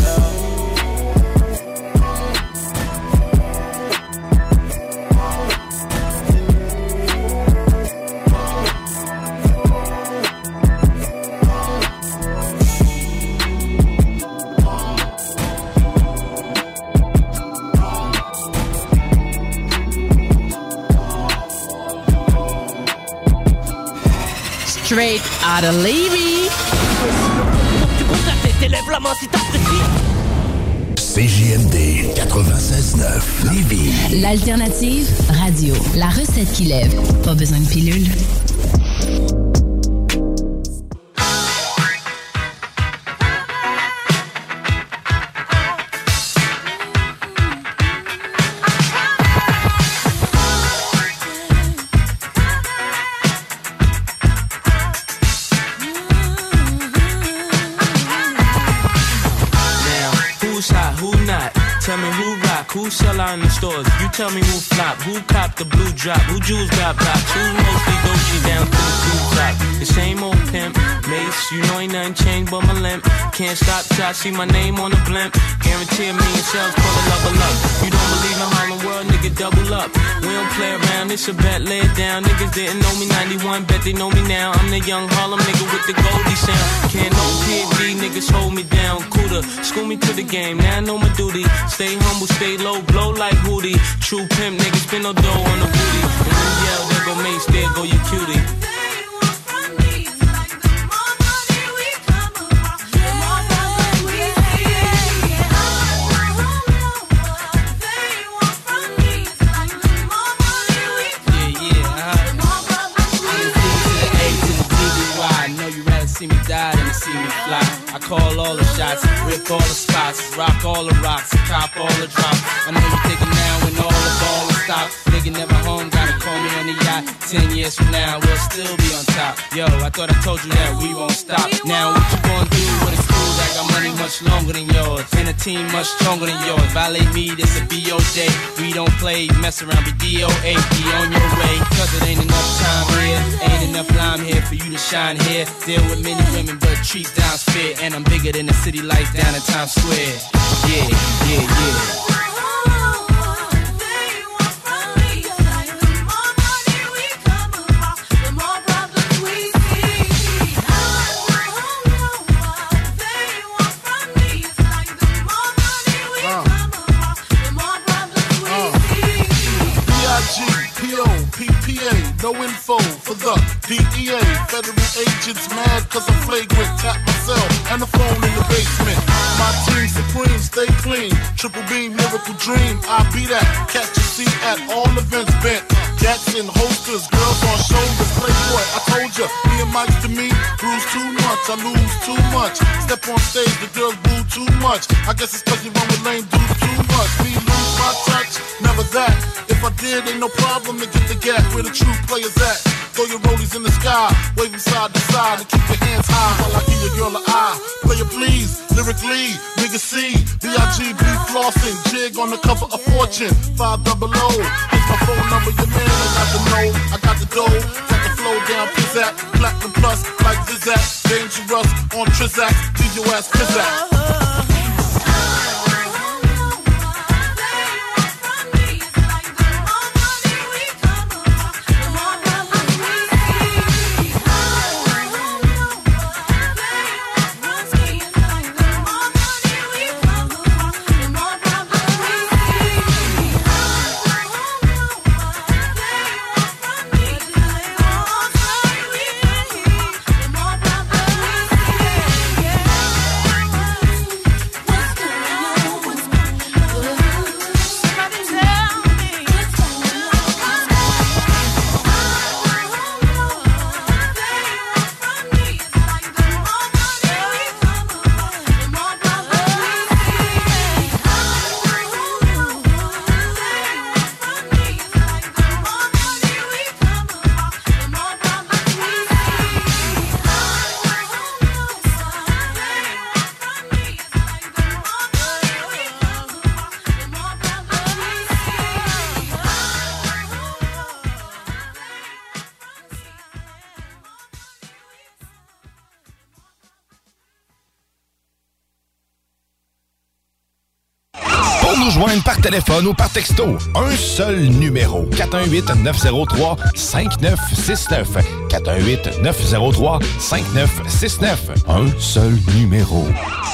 Straight out of Levy. CJMD 96.9 Lévis. L'alternative radio. La recette qui lève. Pas besoin de pilule. Tell me who rock, who sell out in the stores. You tell me who flop, who cop the blue drop, who jewels got blocks, who mostly Gucci down to the blue top. The same old pimp, Mace, you know ain't nothing changed but my limp. Can't stop till I see my name on the blimp. Guarantee $1 million sales, call it level up. You don't believe in Harlem World, nigga, double up. We don't play around, it's a bet, lay it down. Niggas didn't know me 91, bet they know me now. I'm the young Harlem nigga with the Goldie sound. Can't no PD, niggas hold me down. Cooler, school me to the game, now I know my duty. Stay humble, stay low, blow like Hootie. True pimp, niggas spin no dough on the booty. And when you yell, there go Mace, there go your cutie. See me die than to see me fly. I call all the shots, rip all the spots, rock all the rocks, cop all the drops. I know you thinking now when all the ball is stopped. Nigga never home, gotta call me on the yacht. 10 years from now, we'll still be on top. Yo, I thought I told you that we won't stop. Now what you gonna do when it's cool? I got money much longer than yours, and a team much stronger than yours. Violate me, this a BO day. We don't play, mess around, be DOA. Be on your way, cause it ain't enough time here. Ain't enough lime here for you to shine here. Deal with many women, but treat down's fair. And I'm bigger than the city lights down in Times Square. Yeah, yeah, yeah. No info for the DEA. Federal agents mad cause I'm flagrant. Tap myself and the phone in the basement. My team supreme, stay clean. Triple beam, miracle dream. I be that. Catch a seat at all events bent. Jackson holsters, girls on shoulders. Playboy, I told ya, me and Mike to me. Bruise too much, I lose too much. Step on stage, the girls boo too much. I guess it's cause you run with lame dudes too much. Me lose my touch, never that. If I did, ain't no problem to get the gap where the true players at. Throw your rollies in the sky, waving side to side, and keep your hands high while I give your girl an eye. Player please, lyrically, nigga C, B.I.G.B. flossing, jig on the cover of Fortune, 500. Here's my phone number, your man, I got the know, I got the dough, got the flow down, pizzazz, platinum plus, like Zizak, dangerous on Trizak, leave your ass pizzazz. Pour nous joindre par téléphone ou par texto, un seul numéro. 418-903-5969. 418-903-5969. Un seul numéro.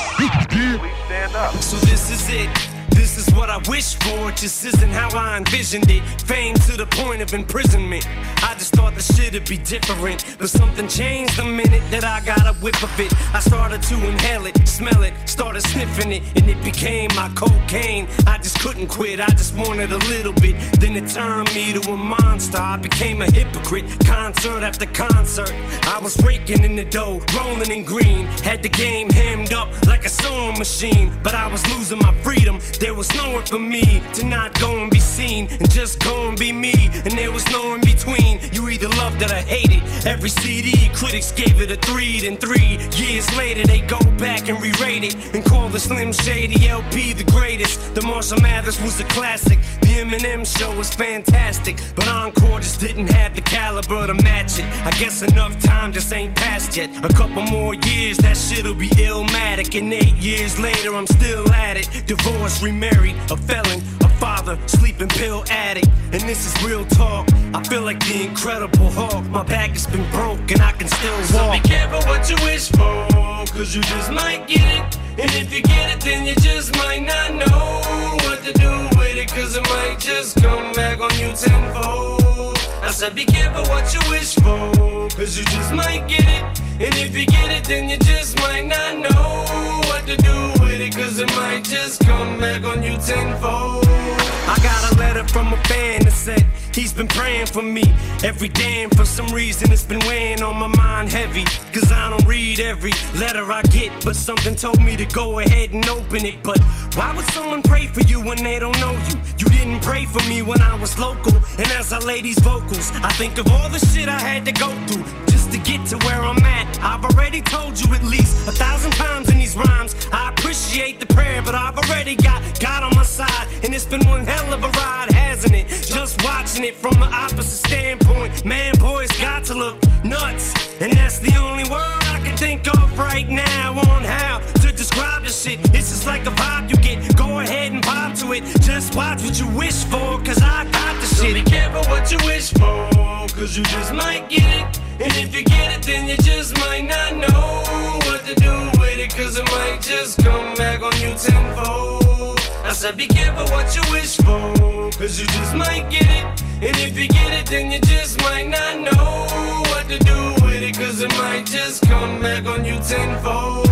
So this is it. This is what I wish for, just isn't how I envisioned it. Fame to the point of imprisonment. I just thought the shit'd be different, but something changed the minute that I got a whiff of it. I started to inhale it, smell it, started sniffing it, and it became my cocaine. I just couldn't quit, I just wanted a little bit. Then it turned me to a monster, I became a hypocrite. Concert after concert, I was raking in the dough, rolling in green. Had the game hemmed up like a sewing machine, but I was losing my freedom. There was nowhere for me to not go and be seen and just go and be me, and there was no in between. You either loved it or hated. Every CD, critics gave it a 3. Then 3 years later, they go back and re-rate it and call the Slim Shady LP the greatest. The Marshall Mathers was a classic. The Eminem show was fantastic, but Encore just didn't have the caliber to match it. I guess enough time just ain't passed yet. A couple more years, that shit'll be illmatic. And 8 years later, I'm still at it. Divorced, remarried, a felon, a father, sleeping pill addict. And this is real talk. I feel like the Incredible Hulk. My back has been broke and I can still walk. So be careful what you wish for, cause you just might get it. And if you get it, then you just might not know what to do with it, cause it might just come back on you tenfold. I said be careful what you wish for, cause you just might get it. And if you get it, then you just might not know what to do with it, cause it might just come back on you tenfold. I got a letter from a fan that said he's been praying for me every day, and for some reason it's been weighing on my mind heavy. Cause I don't read every letter I get, but something told me to go ahead and open it. But why would someone pray for you when they don't know you? You didn't pray for me when I was local, and as I lay these vocals, I think of all the shit I had to go through just to get to where I'm at. I've already told you at least 1,000 times in these rhymes, I appreciate the prayer, but I've already got God on my side, and it's been one hell of a ride, hasn't it? Just watching it from the opposite standpoint, man, boys got to look nuts, and that's the only word I can think of right now on how to describe the shit. It's just like a vibe you get, go ahead and vibe to it, just watch what you wish for, cause I got the shit. So be careful what you wish for, cause you just might get it. And if you get it, then you just might not know what to do with it, cause it might just come back on you tenfold. I said be careful what you wish for, cause you just might get it. And if you get it, then you just might not know what to do with it, cause it might just come back on you tenfold.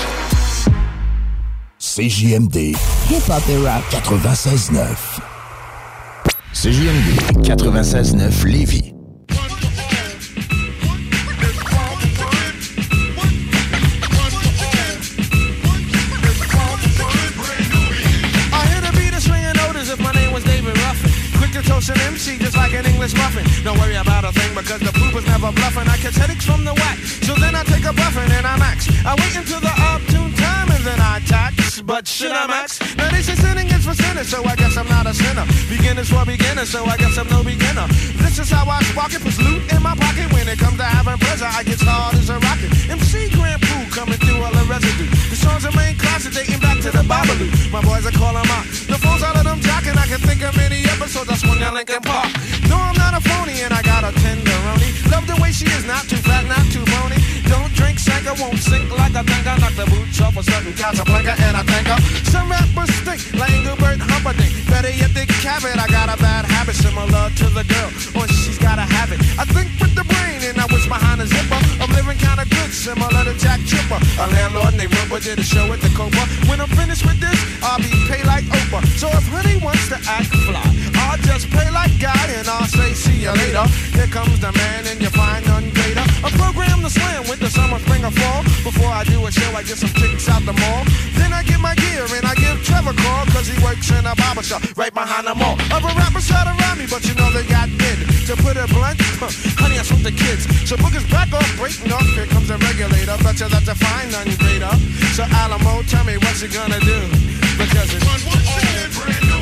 CJMD Hip-hop et rap 96.9. CJMD 96.9 Lévis. An MC just like an English muffin. Don't worry about a thing because the poop is never bluffing. I catch headaches from the whack, so then I take a buffin' and I max. I wait until the opportune time and then I tax. But should I max? Now they say sinning is for sinners, so I guess I'm not a sinner. Beginners for beginners, so I guess I'm no beginner. This is how I spark it, puts loot in my pocket. When it comes to having pleasure, I get hard as a rocket. MC Grand Poo coming through all the residue. The songs are main classic dating back to the Babalu. My boys are calling out. The phones out of them jocking. I can think of many episodes I swung down Lincoln Park. No, I'm not a phony and I got a tenderoni. Love the way she is, not too flat, not too bony. Don't drink, sank, I won't sink like a thing. I knock the boots off a certain Casablanca and I thank her. Some rappers stink like Engelbert Humperdinck. Better yet, they have it. I got a bad habit similar to the girl, or she's gotta have it. I think with the brain and I wish behind a zipper. I'm living kinda good, similar to Jack Tripper. A landlord named Ripper did a show at the Copa. When I'm finished with this, I'll be paid like Oprah. So if honey wants to act fly, I'll just play like God and I'll say see you later. Here comes the man and you find none greater. I program the slam with the summer, spring or fall. Before I do a show, I get some tickets out the mall. Then I get my gear and I give Trevor a call, cause he works in a barber shop right behind the mall. Other rappers shot around me, but you know they got bid. To put it blunt, honey, I swoop the kids. So boogers back off, breaking off, here comes the regulator. Betcha that's a fine none greater. So Alamo, tell me what's he gonna do, because it's brand new.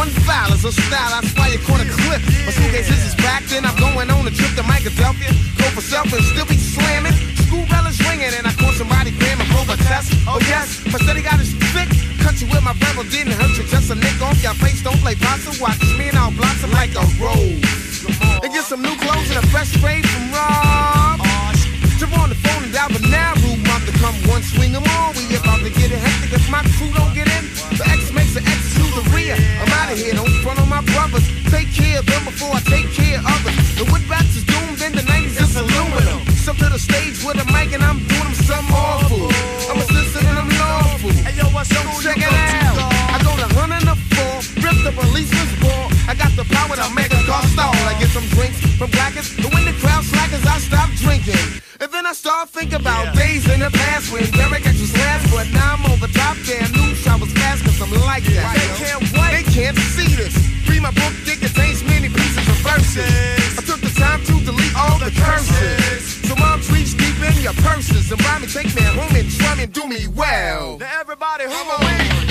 A style, I spy you caught a clip. My suitcase is back, then I'm going on a trip to Philadelphia. Go for self and still be slamming. School bell is ringing and I caught somebody cramming for the test. Oh yes, my study got his thick. Cut you with my rebel didn't hurt you. Just a nick off your face, don't play possum. Watch me and I'll blossom like a rose. And get some new clothes and a fresh spray from Rob. Jump on the phone and dial the now room. I'm to come one swing them all. We about to get it hectic if my crew don't get in. The X makes the X to the rear. I'm out of here, don't front on my brothers. Take care of them before I take care of others. The woodbats is doomed in the 90s, it's aluminum. Step to the stage with a mic and I'm doing them something awful. I'm assistant and I'm lawful. Hey, yo, what's up? Check it out. I go to 104, rip the policeman's ball. I got the power to make a car stall. I get some drinks from blackers, but when the crowd slackers, I stop drinking. And then I start thinking about days in the past when Derek X was last, but now I'm on the top. Damn, news I was fast cause I'm like that. They can't wait, they can't see this. Read my book, it contains many pieces of verses. I took the time to delete all the curses. So moms reach deep in your purses and buy me, take me home and try me and do me well. Now everybody, come on.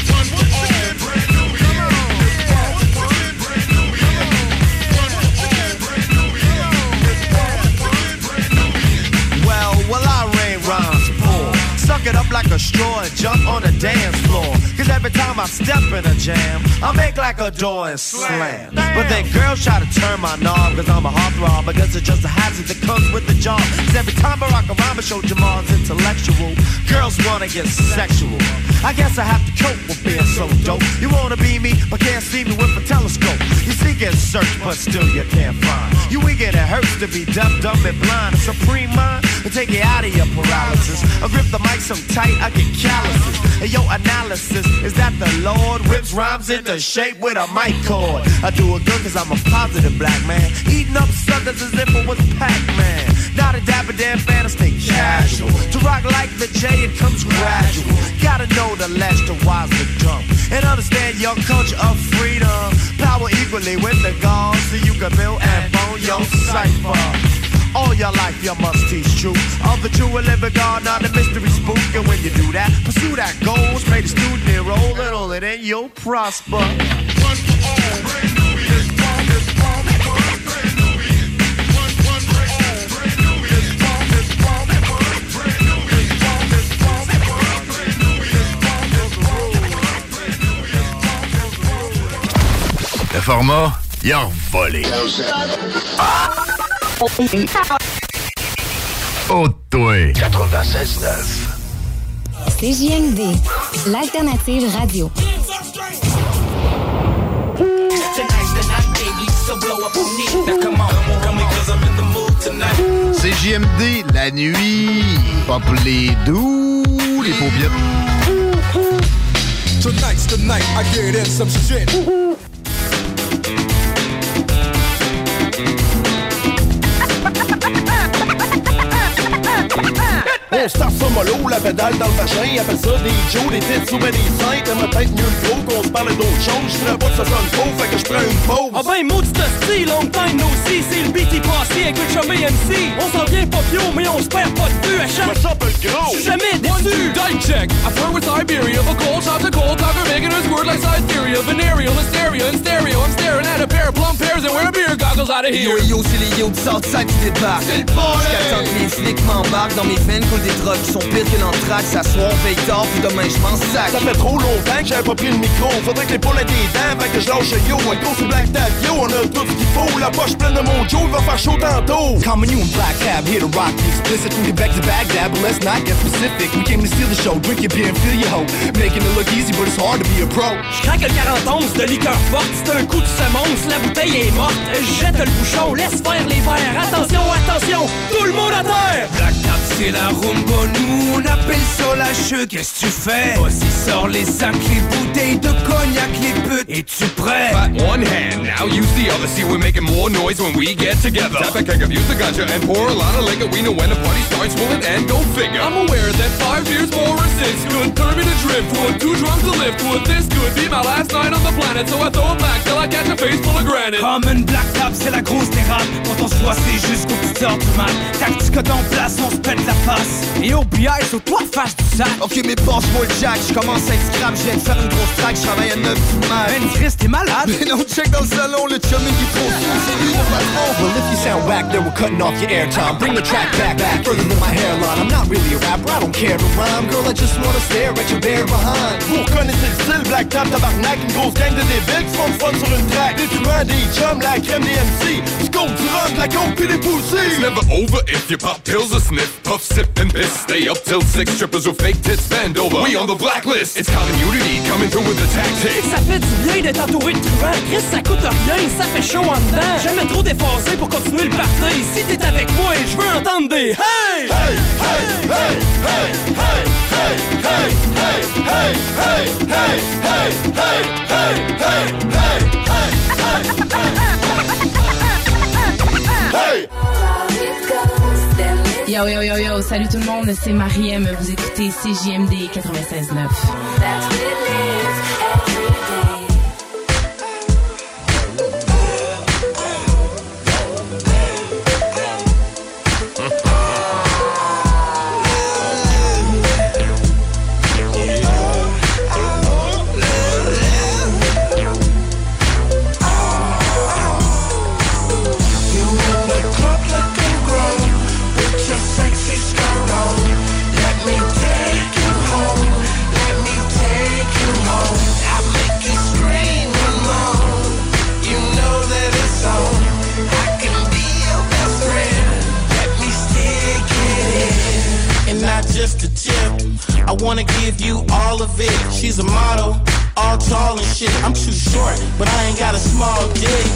Well, I rain rhymes poor. Suck it up like a straw and jump on the dance floor. Cause every time I step in a jam, I make like a door and slam. But then girls try to turn my knob cause I'm a heartthrob. I guess it's just a hazard that comes with the job. Cause every time I rock around, I show Jamal's intellectual. Girls wanna get sexual. I guess I have to cope with being so dope. You wanna be me, but can't see me with a telescope. You see, get searched, but still you can't find. You weak and it hurts to be deaf, dumb, and blind. A supreme mind will take you out of your paralysis. I grip the mic so tight I get calluses. And your analysis is that the Lord whips rhymes into shape with a mic cord. I do it good cause I'm a positive black man, eating up suckers as if it was Pac-Man. Not a dapper damn fan, I stay casual. To rock like the J, it comes gradual. Gotta know the latch to wise the dumb, and understand your culture of freedom. Power equally with the gods, so you can build and bone your cipher. All your life you must teach truth of the true and living God, not a mystery spook. And when you do that, pursue that goal, pay the student enroll, and only then you'll prosper. One for all, brand new, it's bomb, it's bomb, it's bomb, brand new, one for all, brand new, it's bomb, it's bomb, it's bomb, brand new, it's bomb, it's bomb, it's bomb, brand new, it's bomb, it's bomb, brand new, it's bomb. Le format, il a volé. Oh, toi. 96.9. CJMD, l'alternative radio. CJMD, la nuit. Pas pour les doux, les paupiètes. Tonight's the night I get in some shit. On se tape ça mollo, la pédale dans le vagin. Appelle ça des Joe, des têtes sous ben des seins. T'aimerais peut-être mieux le gros qu'on se parle d'autres choses. Je voudrais pas que ça sonne faux, fait que je prends une pause. Ah ben maudit de style, long time no see. C'est le beat passé avec le chumé MC. On s'en vient pas bio, mais on se perd pas de vue à chaque... Mais ça peut le gros. J'suis jamais déçu. 1, 2, die check. I flirt with Siberia, but cold shots are cold. Talker making us word like Siberia. Venereal, hysteria, and stereo. I'm staring at a pair of plump pears and wearing beer goggles out of here. Yo, c'est les yo du Southside qui débarquent. C'est le boy. J'attends que les flics m'embarquent. Dans mes veines coulent des drogues qui sont pires que l'anthrax. Ça soir, on veille tard, puis demain je m'en sac. Ça fait trop longtemps que j'avais pas pris le micro. Faudrait que les poules aient des dents, fait que je lâche yo. Un gros sous Black Tab, yo, on a tout ce qu'il faut. La poche pleine de mojo, il va faire chaud tantôt. Coming you in Black Cab, here to rock the explicit. We get back to Baghdad, but let's not get specific. We came to steal the show, drink your beer and feel your hope. Making it look easy, but it's hard to be a pro. J'craque le 40 onces de liqueur forte. C'est un coup de semonce, la bouteille est morte. Jette le bouchon, laisse faire les verres. Attention, attention, tout le monde à terre. Black Tab, c'est la rumba, nous on appelle ça la chute. Qu'est-ce que tu fais? Voici sort les sacs, les bouteilles de cognac, les putes. Es-tu prêt? Clap one hand, now use the other. See, we're making more noise when we get together. Tap a keg of use the ganja and pour a lot of liquor. We know when the party starts, will it end? Go figure. I'm aware that 5 beers, 4 or 6 could turn me to drift. Would 2 drums to lift? Would this could be my last night on the planet? So I throw it back till I catch a face full of granite. Common Black Tab, c'est la grosse dérape. Quand on se voit, c'est jusqu'au petit heure du mat. Tactique en place, on se pète la face. Et OBI, so toi toi, face du sac. Ok, mais passe-moi le jack, j'commence à être scrap, j'ai de faire une grosse track, j'travaille à 9 du mat. Ben Chris, t'es malade? Mais non, check dans le salon, le chummy qui trop sous, c'est lui mon patron. Well, if you sound whack, then we're cutting off your airtime. Bring the track back, further than my hairline. I'm not really a rapper, I don't care to rhyme. Girl, I just wanna stare at your bare behind. Vous reconnaissez le style, Black Top, tabarnak, une grosse gang de débiles qui font le fun sur une track. Des truands, des chums, la crème des MC. Du gold, du rhum, de la coke pis des poussées. It's never over if you pop pills or sniff. Puff, sip, and piss. Stay up till 6. Strippers with fake tits bend over. We on the blacklist. It's common unity coming through with the tactics. Ça fait du bien d'être entouré de truands. Chris, ça coûte rien, ça fait chaud en dedans. Jamais trop défoncé pour continuer le party. Si t'es avec moi, je veux entendre des hey! Hey! Hey! Hey! Hey! Hey! Hey! Hey! Hey! Hey! Hey! Hey! Hey! Hey! Hey! Yo, yo, yo, yo, salut tout le monde, c'est Mariem, vous écoutez CJMD 96.9. Just a tip, I wanna give you all of it. She's a model, all tall and shit. I'm too short, but I ain't got a small dick.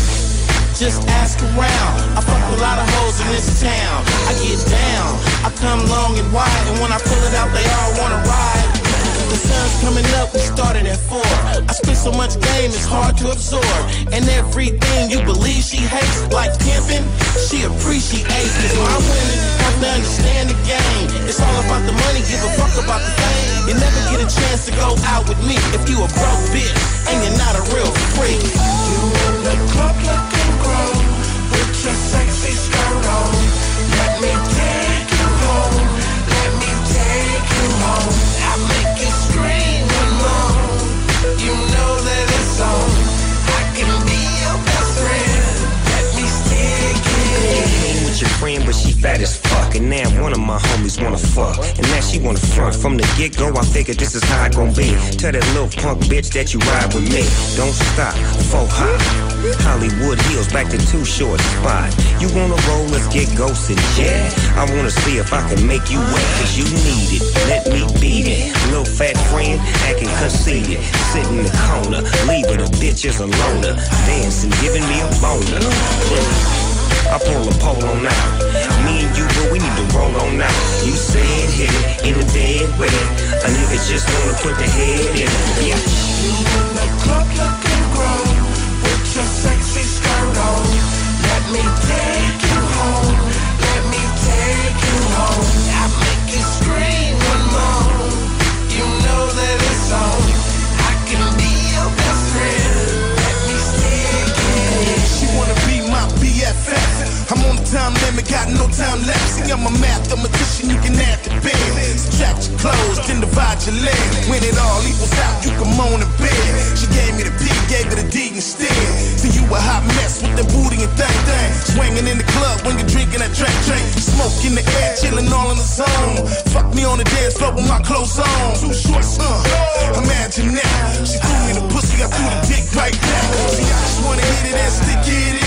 Just ask around, I fuck a lot of hoes in this town. I get down, I come long and wide, and when I pull it out, they all wanna ride. The sun's coming up, we started at 4. I spit so much game, it's hard to absorb. And everything you believe she hates, like pimping, she appreciates. Cause my women have to understand the game. It's all about the money, give a fuck about the fame. You never get a chance to go out with me if you a broke bitch and you're not a real freak. You in the club looking grown with your sexy skirt on. Let me take you home, let me take you home. I make you scream and moan. You know that it's on. I can be your best friend. Let me stick it. With your friend, but she fat as fuck. And now one of my homies wanna fuck. And now she wanna front. From the get-go, I figured this is how it gon' be. Tell that little punk bitch that you ride with me. Don't stop, faux high. Hollywood Hills, back to Too Short spot. You wanna roll, let's get ghosted, yeah. I wanna see if I can make you wet, cause you need it. Let me beat it. Little fat friend, acting conceited. Sit in the corner, leave her, the bitch is a loner. Dancing, giving me a boner. I pull a pole on out. Me and you, bro, we need to roll on out. You said hit it, in the dead with it. A nigga just wanna put the head in it, yeah. You in the club looking grown with your sexy skirt on. Let me take you home, let me take you home. I make you scream and moan. You know that it's on. I can be your best friend. Let me stick it. She wanna be my BFF. I'm on the time limit, got no time left. See, I'm a mathematician, you can add the bed. Subtract your clothes, then divide your legs. When it all equals out, you can moan in bed. She gave me the P, gave her the D instead. See, you a hot mess with that booty and thing. Swinging in the club when you're drinking that drink. Smoke in the air, chilling all in the zone. Fuck me on the dance floor with my clothes on. Too short, imagine that. She threw me the pussy, I threw the dick right back. See, I just wanna hit it and stick it in.